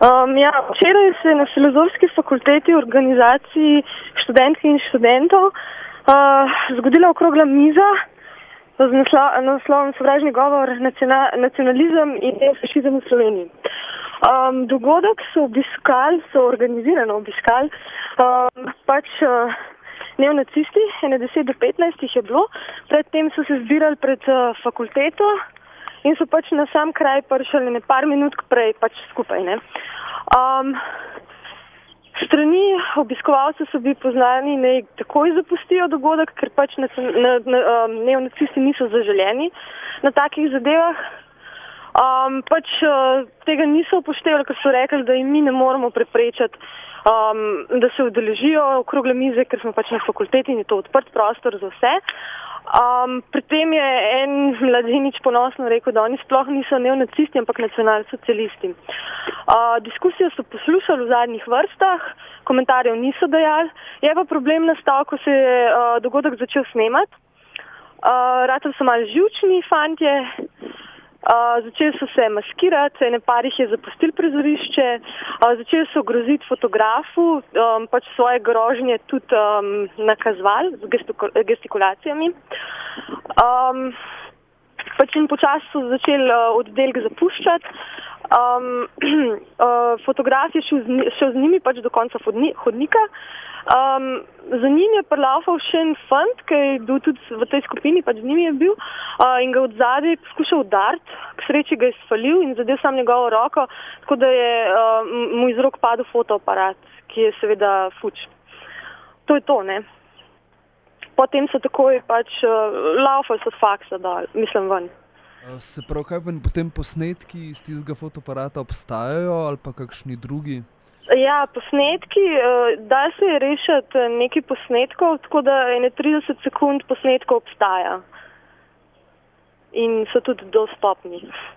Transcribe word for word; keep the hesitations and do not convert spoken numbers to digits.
Um, ja, včeraj se je na Filozofski fakulteti v organizaciji študentk in študentov uh, zgodila okrogla miza z naslovom Sovražni govor, nacionalizem in neofašizem v Sloveniji. Um, dogodek so obiskali, so organizirano obiskali um, pač uh, neonacisti, ene deset do petnajst jih je bilo. Predtem so se zbirali pred uh, fakulteto in so pač na sam kraj prišli ne par minut prej pač skupaj. Ne. Um, strani obiskovalcev so bili poznani, ne takoj zapustijo dogodek, ker pač na, na, na, um, neonacisti niso zaželeni na takih zadevah. Um, pač uh, tega niso upoštevali, ker so rekli, da jim mi ne moramo preprečati, um, da se udeležijo okrogle mize, ker smo pač na fakulteti in je to odprt prostor za vse. Um, pri tem je en mladenič ponosno rekel, da oni sploh niso neonacisti, ampak nacionalsocialisti. Uh, diskusijo so poslušali v zadnjih vrstah, komentarjev niso dajali. Je pa problem nastal, ko se je uh, dogodek začel snemati. Uh, Ratali so malo živčni fantje, uh, začeli so se maskirati, ene par jih je zapustil prizorišče, uh, začeli so groziti fotografu, um, pač svoje grožnje tudi um, nakazovali z gestikulacijami. Um, pač in počasi so začeli uh, oddelek zapuščati. Um, uh, fotograf je šel z, šel z njimi pač do konca hodnika. Um, za njim je prelaufal še en fant, ki je bil tudi v tej skupini, pač z njimi je bil, uh, in ga od zadaj poskušal udariti, k sreči ga je sfalil in zadev sam njegovo roko, tako da je uh, mu iz rok padel fotoaparat, ki je seveda fuč. To je to, ne. Potem so takoj pač uh, laufali so faksa dol, mislim ven. Se pravi, kaj potem posnetki iz tistega fotoaparata obstajajo ali pa kakšni drugi? Ja, posnetki, da se je rešiti nekaj posnetkov, tako da ene trideset sekund posnetkov obstaja in so tudi dostopni.